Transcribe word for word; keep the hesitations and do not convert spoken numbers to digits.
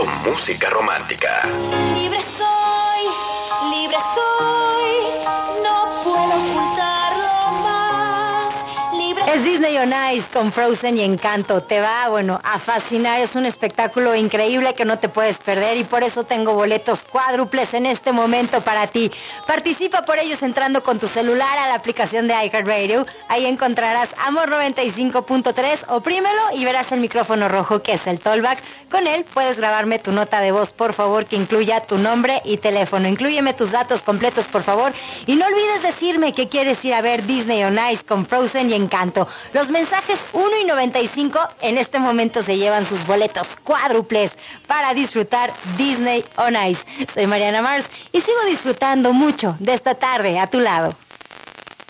Música romántica. Libre soy, libre soy, no puedo ocultarlo más. Libre Es Disney on Ice con Frozen y Encanto. Te va, bueno, a fascinar. Es un espectáculo increíble que no te puedes perder y por eso tengo boletos cuádruples en este momento para ti. Participa por ellos entrando con tu celular a la aplicación de iHeartRadio. Ahí encontrarás Amor noventa y cinco punto tres, oprímelo y verás el micrófono rojo que es el Tollback. Con él puedes grabarme tu nota de voz, por favor, que incluya tu nombre y teléfono. Inclúyeme tus datos completos, por favor. Y no olvides decirme que quieres ir a ver Disney on Ice con Frozen y Encanto. Los mensajes uno y noventa y cinco en este momento se llevan sus boletos cuádruples para disfrutar Disney on Ice. Soy Mariana Mars y sigo disfrutando mucho de esta tarde a tu lado.